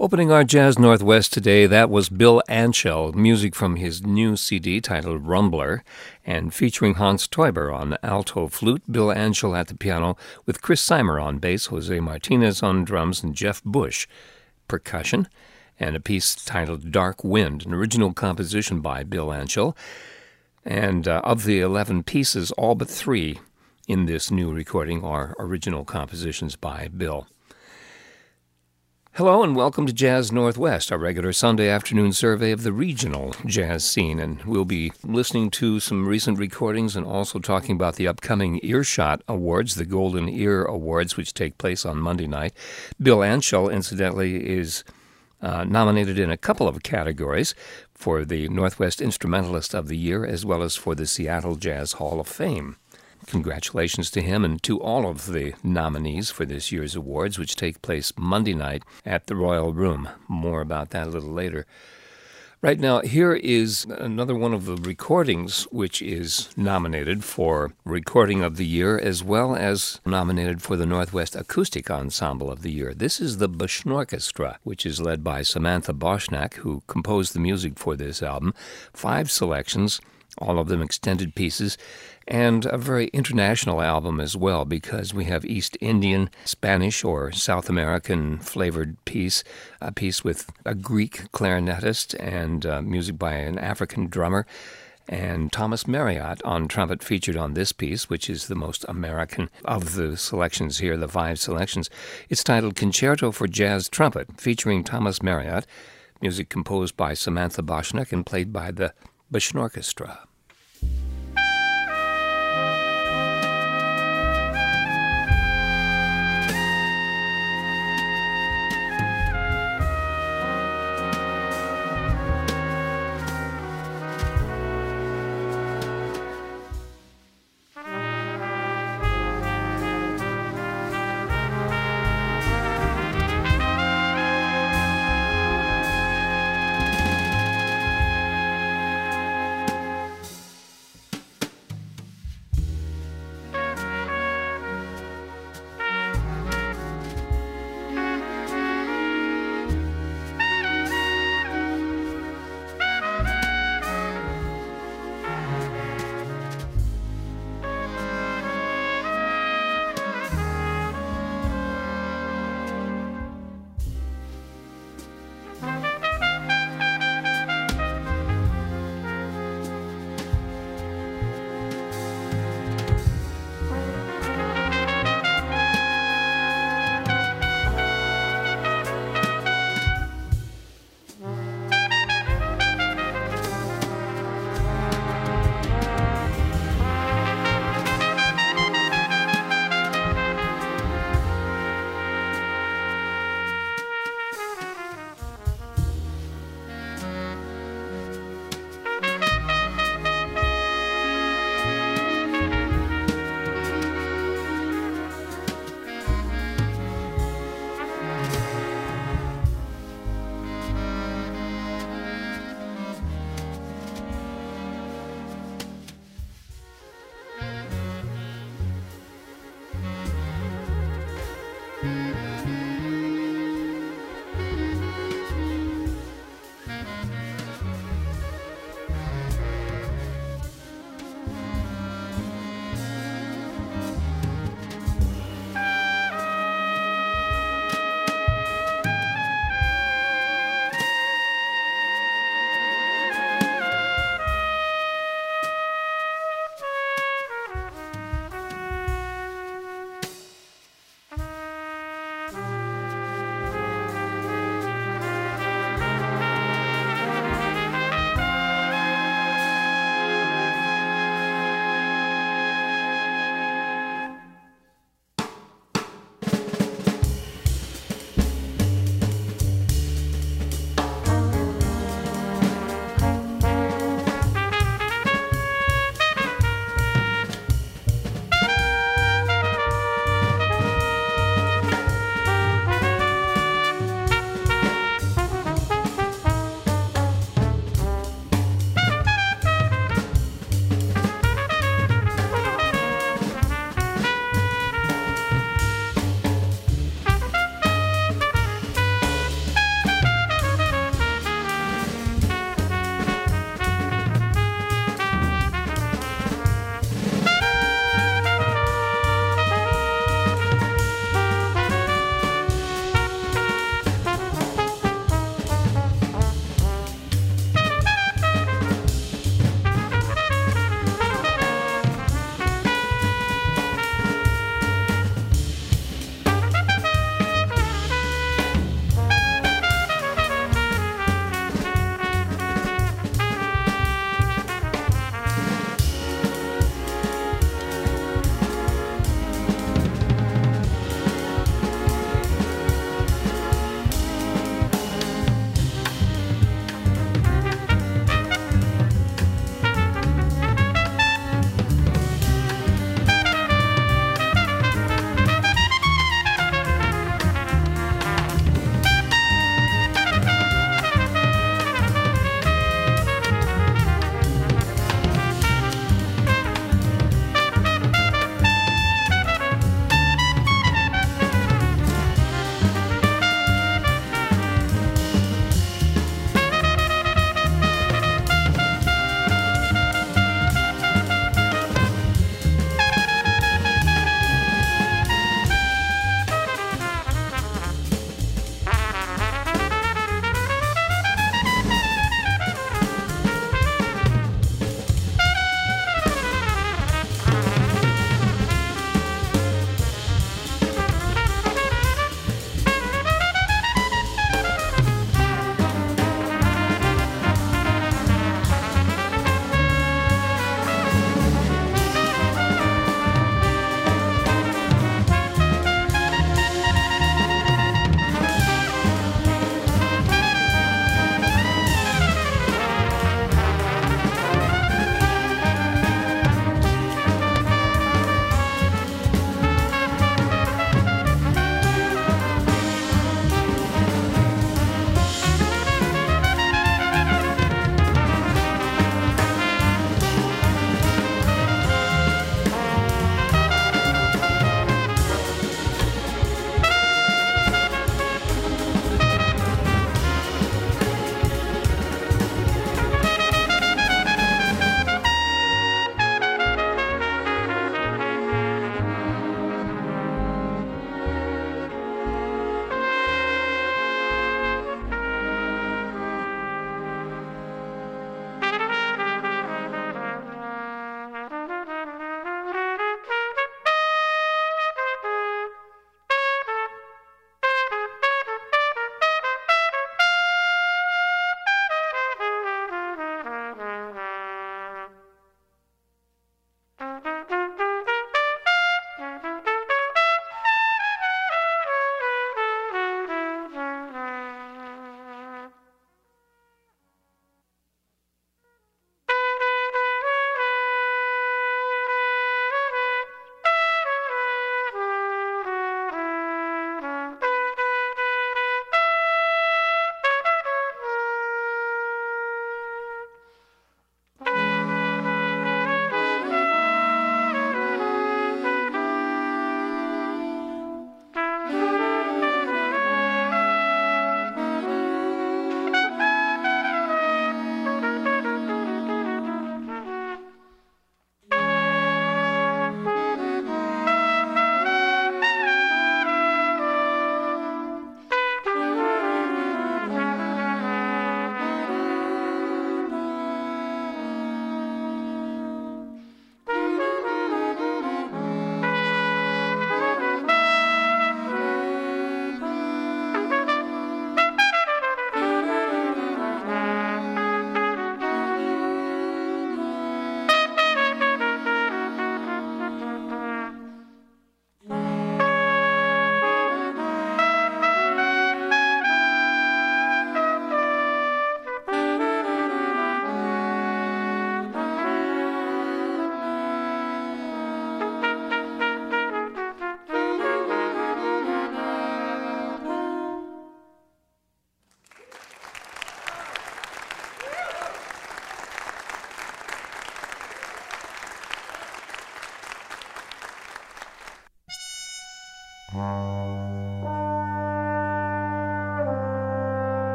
Opening our Jazz Northwest today, that was Bill Anschel, music from his new CD titled Rumbler, and featuring Hans Teuber on alto flute, Bill Anschel at the piano, with Chris Seimer on bass, Jose Martinez on drums, and Jeff Bush percussion, and a piece titled Dark Wind, an original composition by Bill Anschel. And of the 11 pieces, all but 3 in this new recording are original compositions by Bill. Hello and welcome to Jazz Northwest, our regular Sunday afternoon survey of the regional jazz scene. And we'll be listening to some recent recordings and also talking about the upcoming Earshot Awards, the Golden Ear Awards, which take place on Monday night. Bill Anschel, incidentally, is nominated in a couple of categories for the Northwest Instrumentalist of the Year as well as for the Seattle Jazz Hall of Fame. Congratulations to him and to all of the nominees for this year's awards, which take place Monday night at the Royal Room. More about that a little later. Right now, here is another one of the recordings which is nominated for Recording of the Year as well as nominated for the Northwest Acoustic Ensemble of the Year. This is the Bushnorchestra, which is led by Samantha Boschnack, who composed the music for this album. 5 selections, all of them extended pieces, and a very international album as well, because we have East Indian, Spanish, or South American flavored piece, a piece with a Greek clarinetist, and music by an African drummer, and Thomas Marriott on trumpet featured on this piece, which is the most American of the selections here, the 5 selections. It's titled Concerto for Jazz Trumpet, featuring Thomas Marriott, music composed by Samantha Boschnack and played by the Bushnorchestra.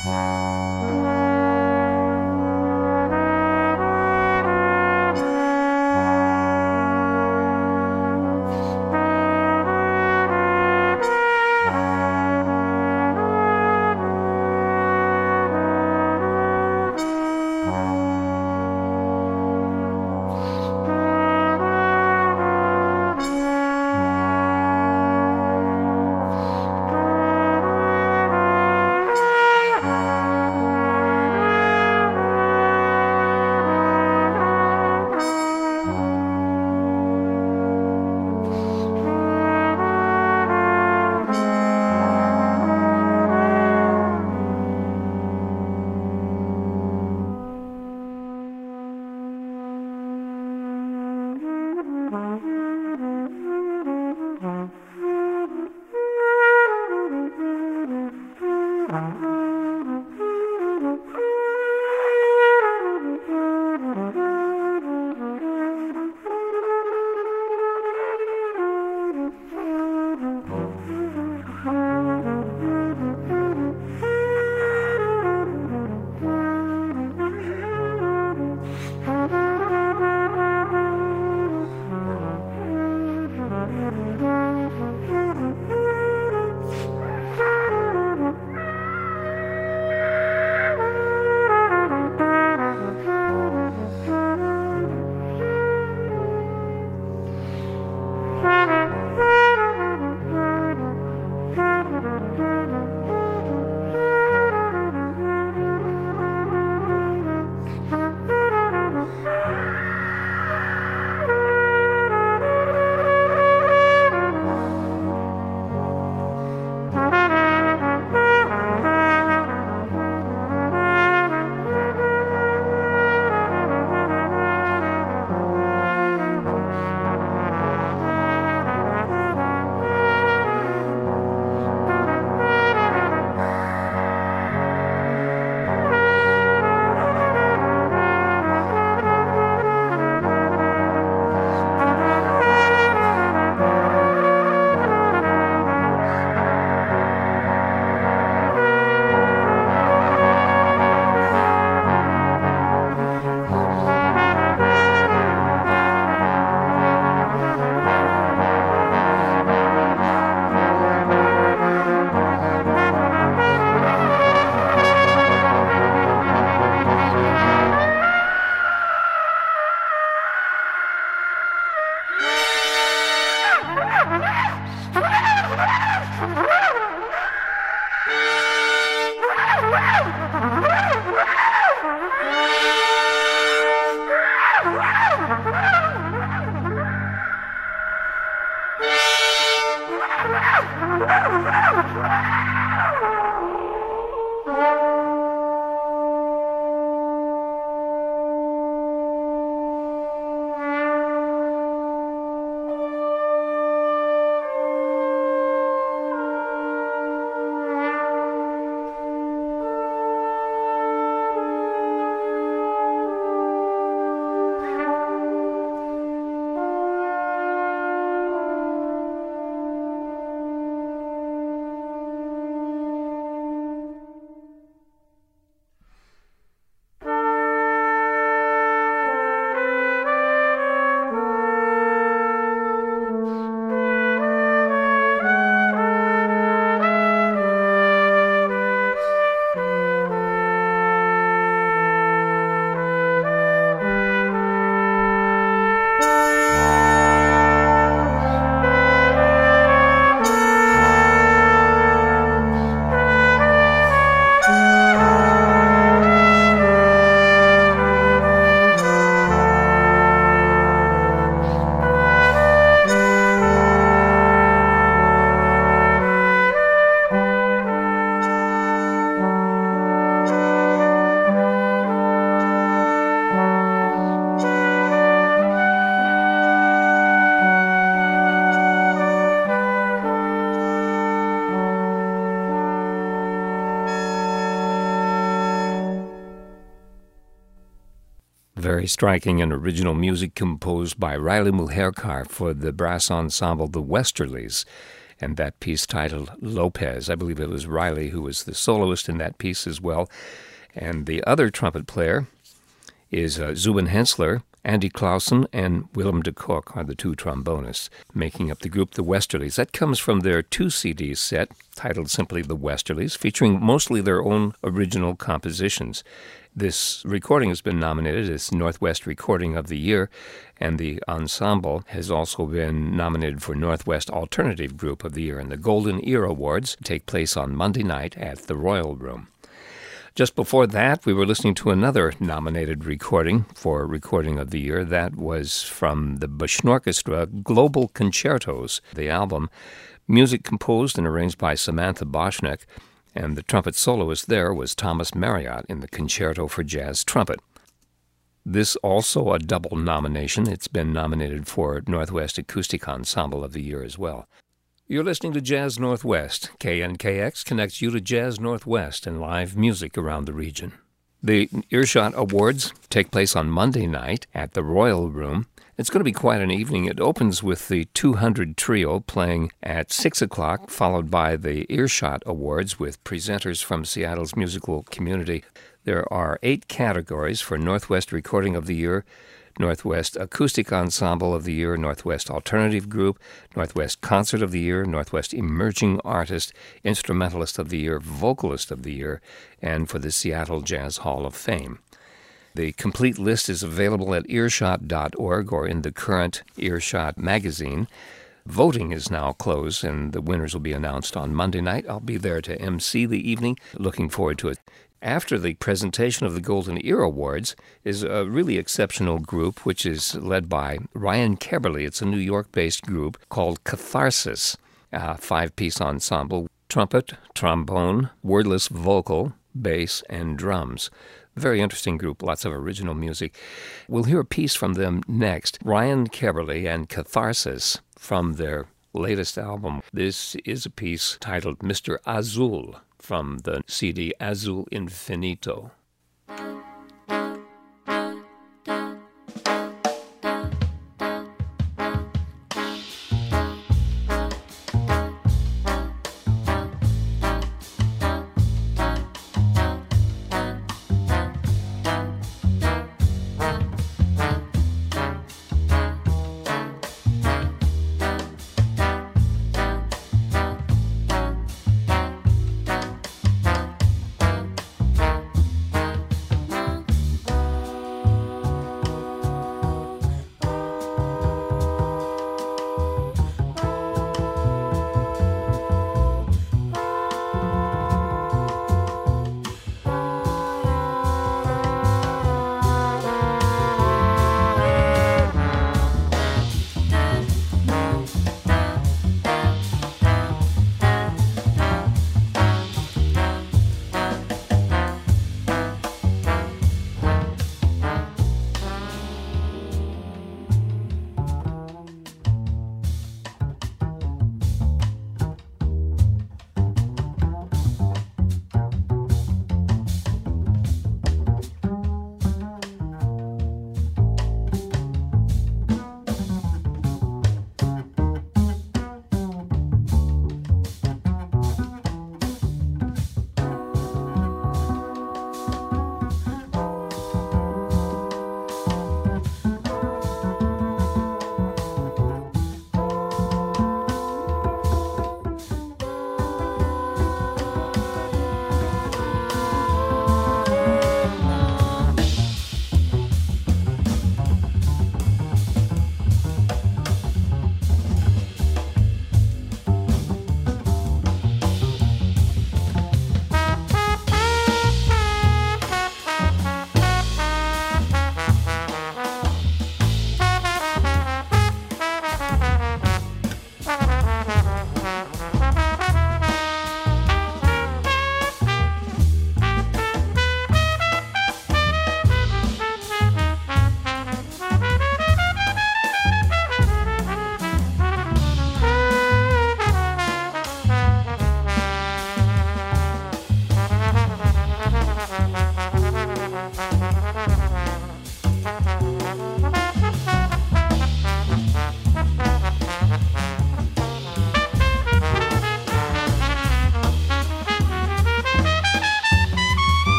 Very striking and original music composed by Riley Mulherkar for the brass ensemble The Westerlies. and that piece titled Lopez. I believe it was Riley who was the soloist in that piece as well. And the other trumpet player is Zubin Hensler. Andy Clausen and Willem de Kock are the two trombonists, making up the group The Westerlies. That comes from their 2-CD set, titled simply The Westerlies, featuring mostly their own original compositions. This recording has been nominated as Northwest Recording of the Year, and the ensemble has also been nominated for Northwest Alternative Group of the Year. And the Golden Ear Awards take place on Monday night at the Royal Room. Just before that, we were listening to another nominated recording for Recording of the Year. That was from the Bushnorchestra Global Concertos, the album, music composed and arranged by Samantha Boschnick, and the trumpet soloist there was Thomas Marriott in the Concerto for Jazz Trumpet. This also a double nomination. It's been nominated for Northwest Acoustic Ensemble of the Year as well. You're listening to Jazz Northwest. KNKX connects you to Jazz Northwest and live music around the region. The Earshot Awards take place on Monday night at the Royal Room. It's going to be quite an evening. It opens with the 200 Trio playing at 6 o'clock, followed by the Earshot Awards with presenters from Seattle's musical community. There are 8 categories for Northwest Recording of the Year, Northwest Acoustic Ensemble of the Year, Northwest Alternative Group, Northwest Concert of the Year, Northwest Emerging Artist, Instrumentalist of the Year, Vocalist of the Year, and for the Seattle Jazz Hall of Fame. The complete list is available at earshot.org or in the current Earshot magazine. Voting is now closed, and the winners will be announced on Monday night. I'll be there to MC the evening. Looking forward to it. After the presentation of the Golden Ear Awards is a really exceptional group, which is led by Ryan Keberly. It's a New York-based group called Catharsis, a 5-piece ensemble, trumpet, trombone, wordless vocal, bass, and drums. Very interesting group, lots of original music. We'll hear a piece from them next. Ryan Keberly and Catharsis from their latest album. This is a piece titled Mr. Azul from the CD Azul Infinito.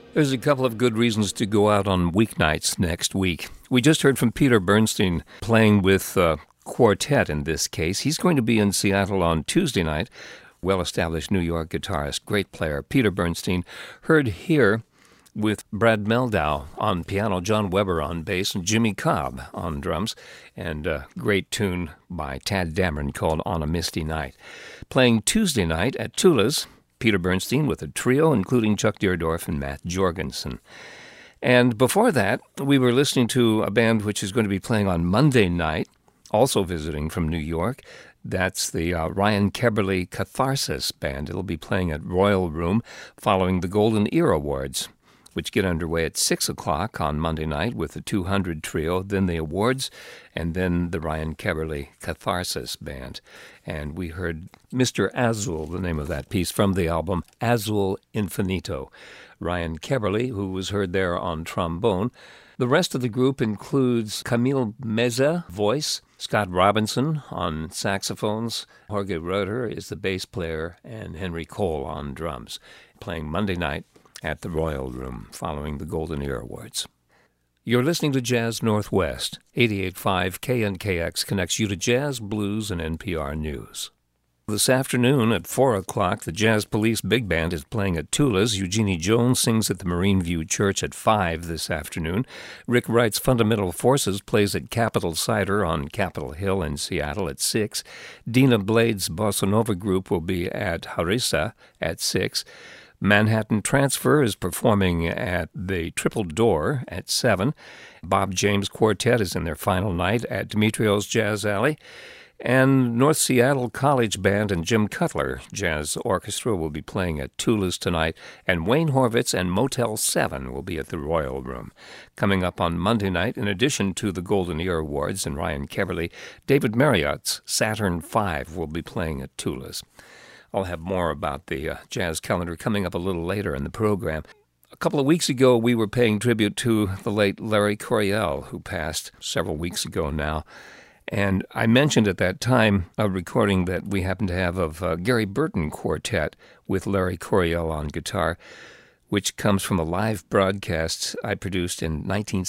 There's a couple of good reasons to go out on weeknights next week. We just heard from Peter Bernstein playing with quartet in this case. He's going to be in Seattle on Tuesday night. Well-established New York guitarist, great player, Peter Bernstein, heard here with Brad Meldau on piano, John Weber on bass, and Jimmy Cobb on drums, and a great tune by Tad Dameron called On a Misty Night. Playing Tuesday night at Tula's, Peter Bernstein with a trio, including Chuck Deerdorf and Matt Jorgensen. And before that, we were listening to a band which is going to be playing on Monday night, also visiting from New York. That's the Ryan Keberle Catharsis Band. It'll be playing at Royal Room following the Golden Ear Awards, which get underway at 6 o'clock on Monday night with the 200 Trio, then the awards, and then the Ryan Keberle Catharsis Band. And we heard Mr. Azul, the name of that piece, from the album Azul Infinito. Ryan Keberle, who was heard there on trombone. The rest of the group includes Camille Meza, voice, Scott Robinson on saxophones, Jorge Roeder is the bass player, and Henry Cole on drums, playing Monday night at the Royal Room following the Golden Ear Awards. You're listening to Jazz Northwest. 88.5 KNKX connects you to jazz, blues, and NPR News. This afternoon at 4 o'clock, the Jazz Police Big Band is playing at Tula's. Eugenie Jones sings at the Marine View Church at 5 this afternoon. Rick Wright's Fundamental Forces plays at Capitol Cider on Capitol Hill in Seattle at 6. Dina Blade's Bossa Nova group will be at Harissa at 6. Manhattan Transfer is performing at the Triple Door at 7. Bob James Quartet is in their final night at Demetrio's Jazz Alley. And North Seattle College Band and Jim Cutler Jazz Orchestra will be playing at Tula's tonight, and Wayne Horvitz and Motel 7 will be at the Royal Room. Coming up on Monday night, in addition to the Golden Ear Awards and Ryan Keberle, David Marriott's Saturn V will be playing at Tula's. I'll have more about the jazz calendar coming up a little later in the program. A couple of weeks ago, we were paying tribute to the late Larry Coryell, who passed several weeks ago now. And I mentioned at that time a recording that we happened to have of Gary Burton Quartet with Larry Coryell on guitar, which comes from a live broadcast I produced in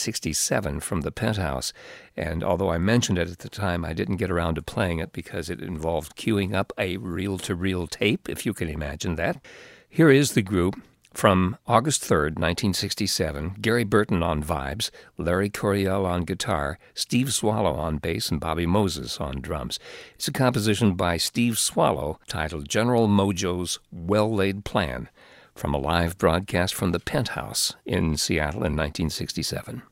1967 from the Penthouse. And although I mentioned it at the time, I didn't get around to playing it because it involved queuing up a reel-to-reel tape, if you can imagine that. Here is the group from August 3rd, 1967, Gary Burton on vibes, Larry Coryell on guitar, Steve Swallow on bass, and Bobby Moses on drums. It's a composition by Steve Swallow titled General Mojo's Well-Laid Plan, from a live broadcast from the Penthouse in Seattle in 1967.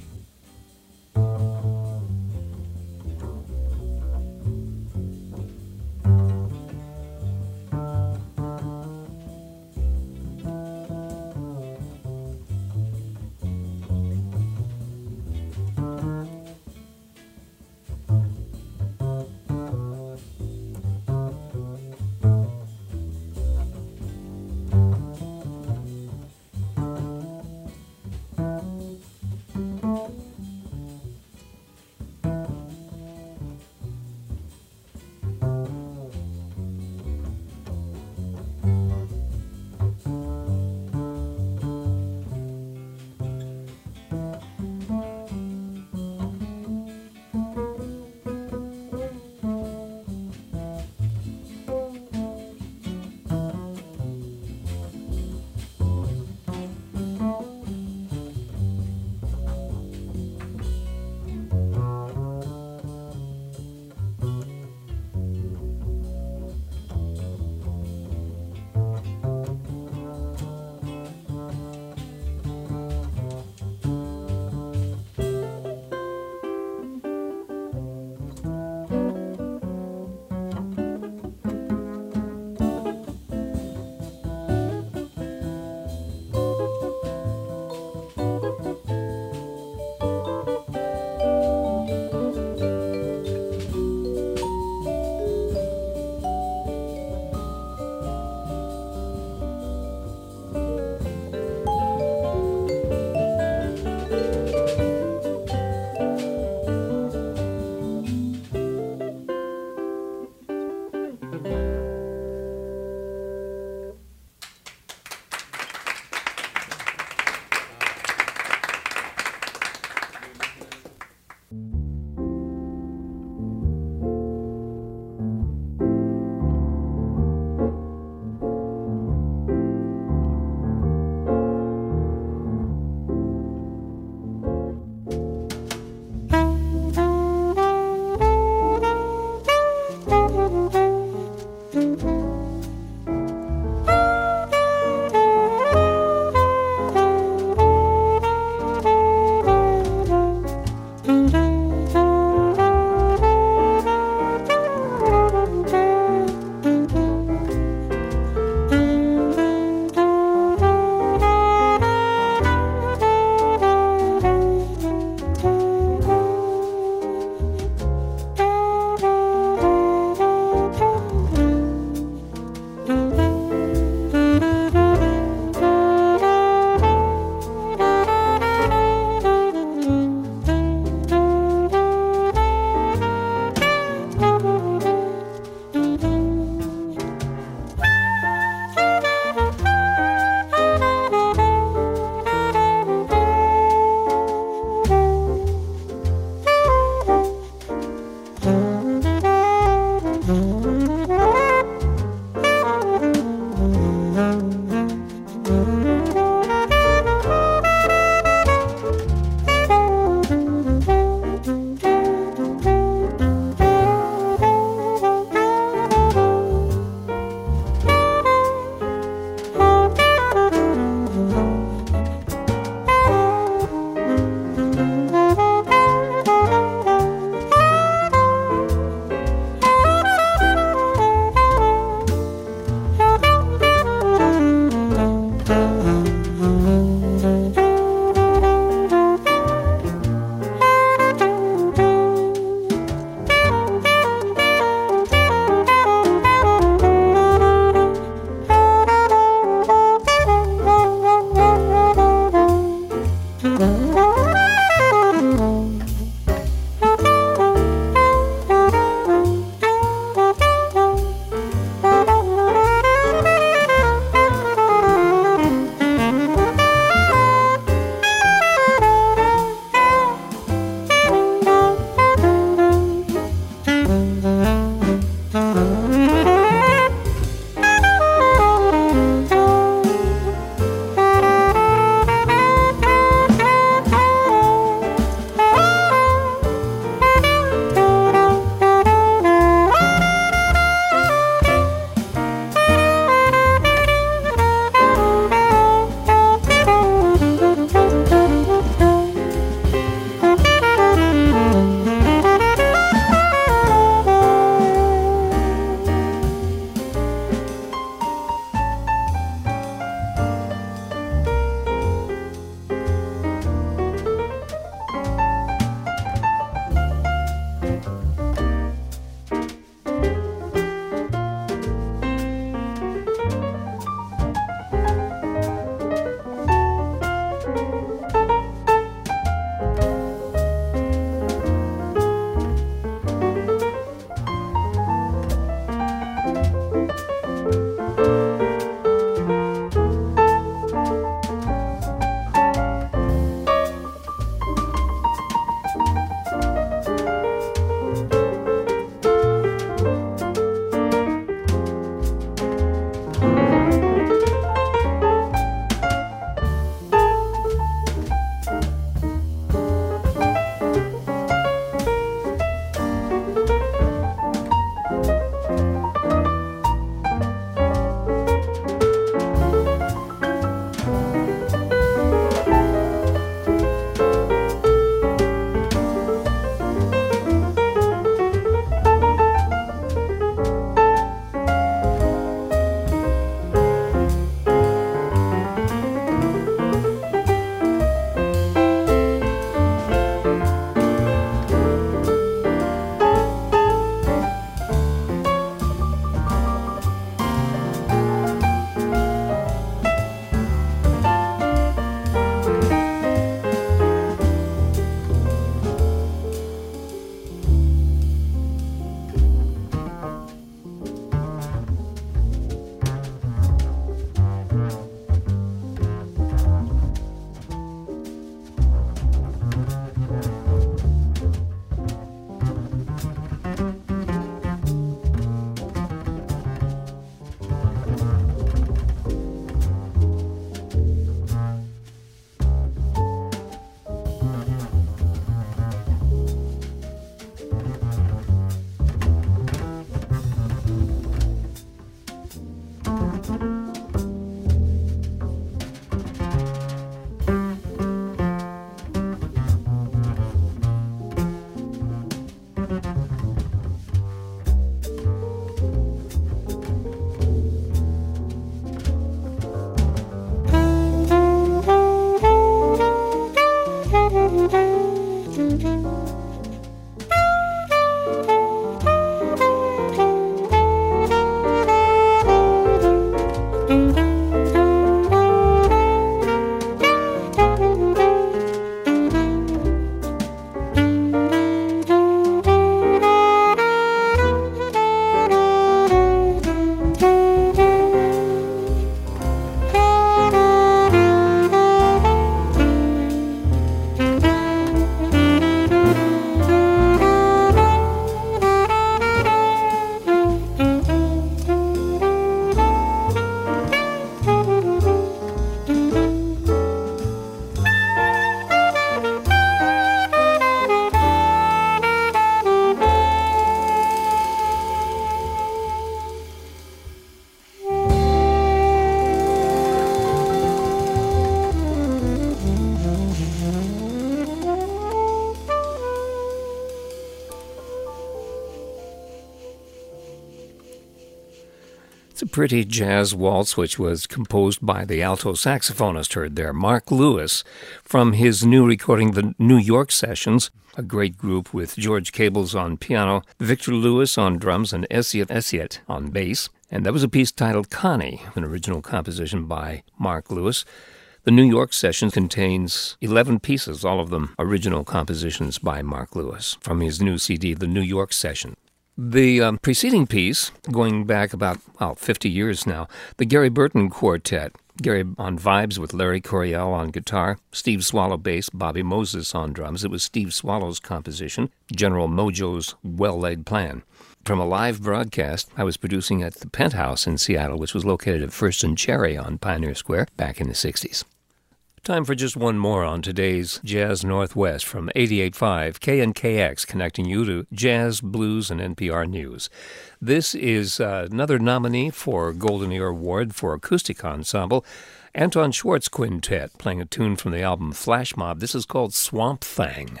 pretty jazz waltz, which was composed by the alto saxophonist heard there, Mark Lewis, from his new recording, The New York Sessions, a great group with George Cables on piano, Victor Lewis on drums, and Essiet Essiet on bass. And that was a piece titled Connie, an original composition by Mark Lewis. The New York Session contains 11 pieces, all of them original compositions by Mark Lewis, from his new CD, The New York Session. The preceding piece, going back about 50 years now, the Gary Burton Quartet. Gary on vibes with Larry Coryell on guitar, Steve Swallow bass, Bobby Moses on drums. It was Steve Swallow's composition, General Mojo's Well-Laid Plan. From a live broadcast I was producing at the Penthouse in Seattle, which was located at First and Cherry on Pioneer Square back in the 60s. Time for just one more on today's Jazz Northwest from 88.5 KNKX, connecting you to jazz, blues, and NPR News. This is another nominee for Golden Ear Award for Acoustic Ensemble, Anton Schwartz Quintet, playing a tune from the album Flash Mob. This is called Swamp Thang.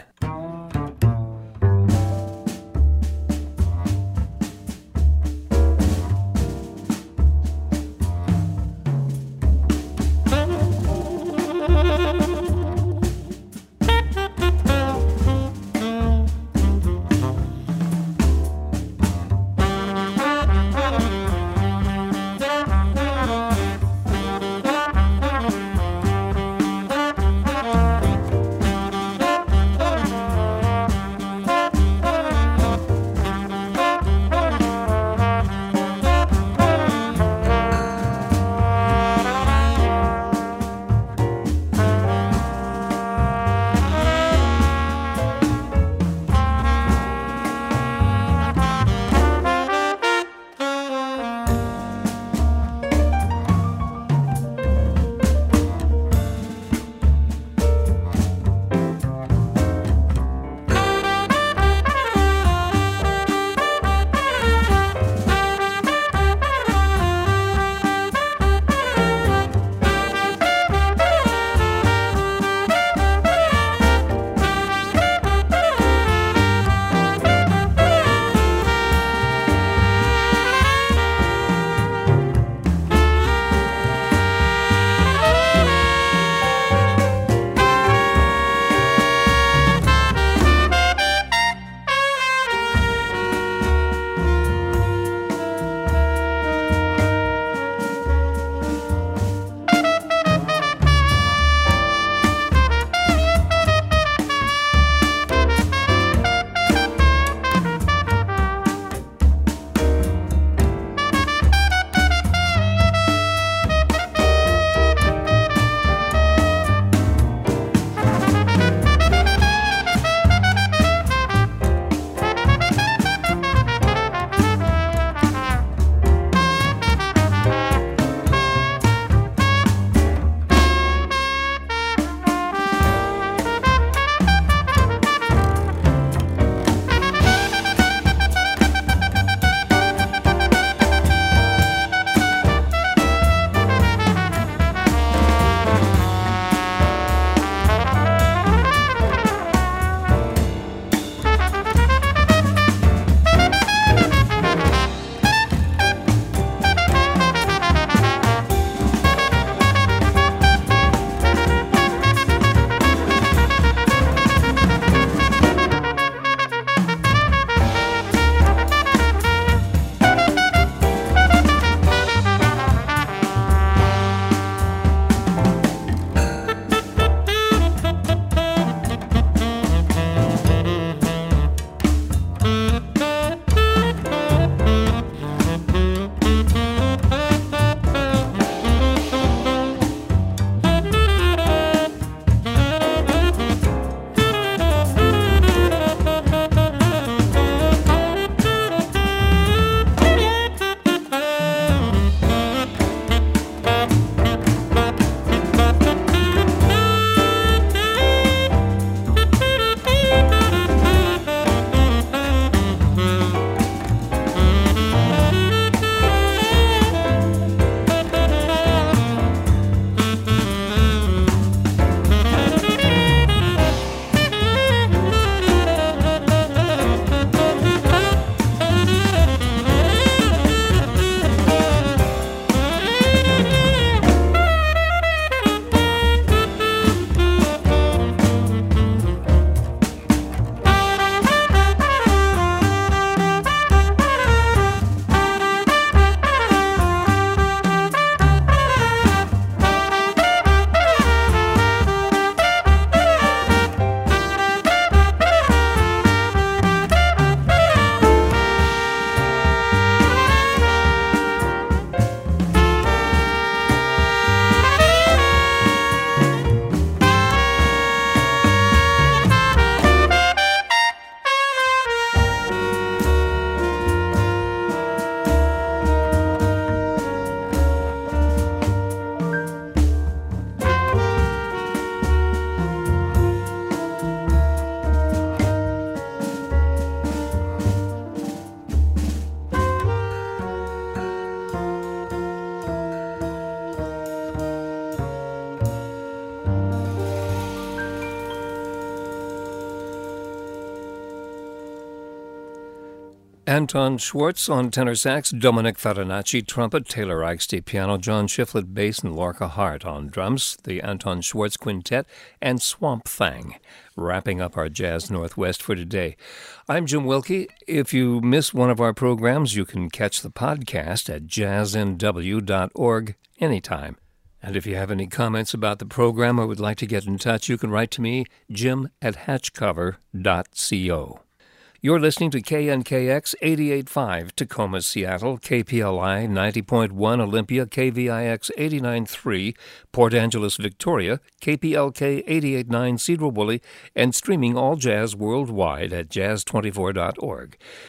Anton Schwartz on tenor sax, Dominic Farinacci trumpet, Taylor Eichste piano, John Shiflett bass, and Lorca Hart on drums, the Anton Schwartz Quintet, and Swamp Thang, wrapping up our Jazz Northwest for today. I'm Jim Wilkie. If you miss one of our programs, you can catch the podcast at jazznw.org anytime. And if you have any comments about the program or would like to get in touch, you can write to me, jim@hatchcover.co. You're listening to KNKX 88.5 Tacoma, Seattle, KPLI 90.1 Olympia, KVIX 89.3 Port Angeles, Victoria, KPLK 88.9 Cedar Woolley, and streaming all jazz worldwide at jazz24.org.